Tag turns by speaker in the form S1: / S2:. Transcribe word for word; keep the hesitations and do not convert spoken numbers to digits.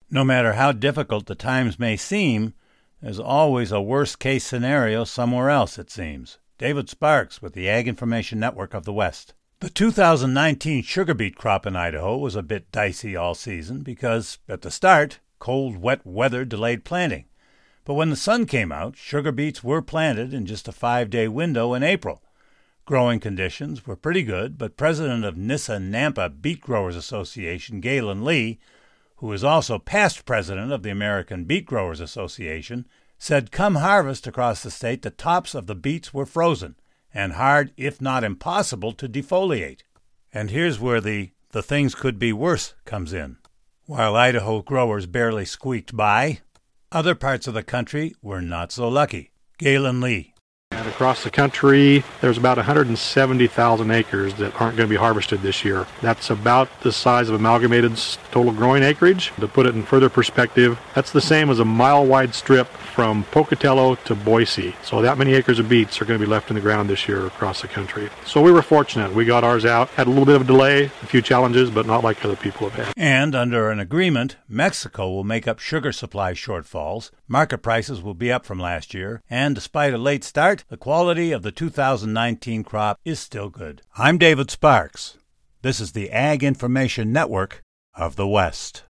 S1: No matter how difficult the times may seem, there's always a worst-case scenario somewhere else, it seems. David Sparks with the Ag Information Network of the West. The two thousand nineteen sugar beet crop in Idaho was a bit dicey all season because, at the start, cold, wet weather delayed planting. But when the sun came out, sugar beets were planted in just a five-day window in April. Growing conditions were pretty good, but president of Nissa-Nampa Beet Growers Association, Galen Lee, who is also past president of the American Beet Growers Association, said come harvest across the state, the tops of the beets were frozen and hard, if not impossible, to defoliate. And here's where the the things could be worse comes in. While Idaho growers barely squeaked by, other parts of the country were not so lucky. Galen Lee.
S2: And across the country, there's about one hundred seventy thousand acres that aren't going to be harvested this year. That's about the size of Amalgamated's total growing acreage. To put it in further perspective, that's the same as a mile-wide strip from Pocatello to Boise. So that many acres of beets are going to be left in the ground this year across the country. So we were fortunate. We got ours out. Had a little bit of a delay, a few challenges, but not like other people have had.
S1: And under an agreement, Mexico will make up sugar supply shortfalls. Market prices will be up from last year. And despite a late start, the quality of the two thousand nineteen crop is still good. I'm David Sparks. This is the Ag Information Network of the West.